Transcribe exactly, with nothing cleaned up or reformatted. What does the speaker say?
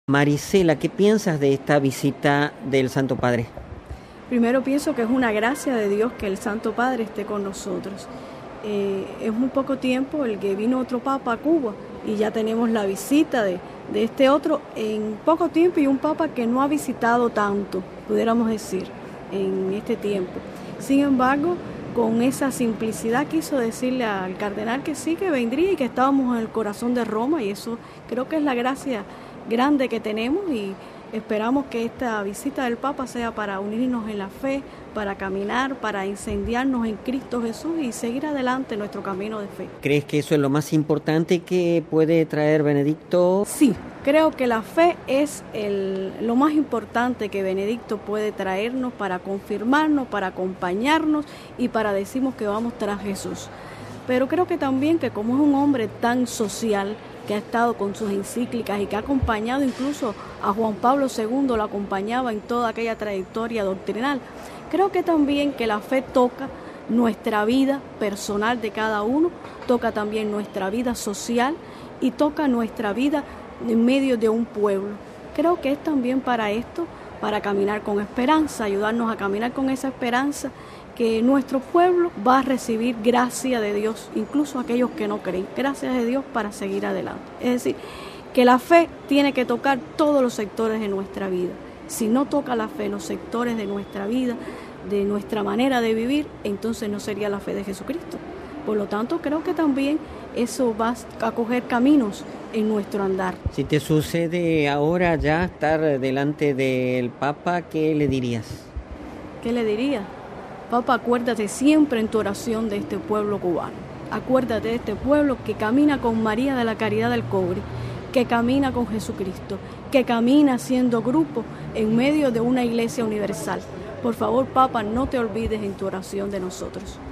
Marisela, ¿qué piensas de esta visita del Santo Padre? Primero pienso que es una gracia de Dios que el Santo Padre esté con nosotros. Eh, es muy poco tiempo el que vino otro Papa a Cuba y ya tenemos la visita de, de este otro en poco tiempo, y un Papa que no ha visitado tanto, pudiéramos decir, en este tiempo. Sin embargo, con esa simplicidad quiso decirle al cardenal que sí, que vendría y que estábamos en el corazón de Roma, y eso creo que es la gracia grande que tenemos, y esperamos que esta visita del Papa sea para unirnos en la fe, para caminar, para incendiarnos en Cristo Jesús y seguir adelante nuestro camino de fe. ¿Crees que eso es lo más importante que puede traer Benedicto? Sí, creo que la fe es el, lo más importante que Benedicto puede traernos para confirmarnos, para acompañarnos y para decirnos que vamos tras Jesús. Pero creo que también que como es un hombre tan social, que ha estado con sus encíclicas y que ha acompañado incluso a Juan Pablo segundo, lo acompañaba en toda aquella trayectoria doctrinal. Creo que también que la fe toca nuestra vida personal de cada uno, toca también nuestra vida social y toca nuestra vida en medio de un pueblo. Creo que es también para esto, para caminar con esperanza, ayudarnos a caminar con esa esperanza, que nuestro pueblo va a recibir gracia de Dios, incluso aquellos que no creen, gracias de Dios para seguir adelante. Es decir, que la fe tiene que tocar todos los sectores de nuestra vida. Si no toca la fe los sectores de nuestra vida, de nuestra manera de vivir, entonces no sería la fe de Jesucristo. Por lo tanto, creo que también eso va a coger caminos en nuestro andar. Si te sucede ahora ya estar delante del Papa, ¿qué le dirías? ¿Qué le diría? Papa, acuérdate siempre en tu oración de este pueblo cubano. Acuérdate de este pueblo que camina con María de la Caridad del Cobre, que camina con Jesucristo, que camina haciendo grupo en medio de una iglesia universal. Por favor, Papa, no te olvides en tu oración de nosotros.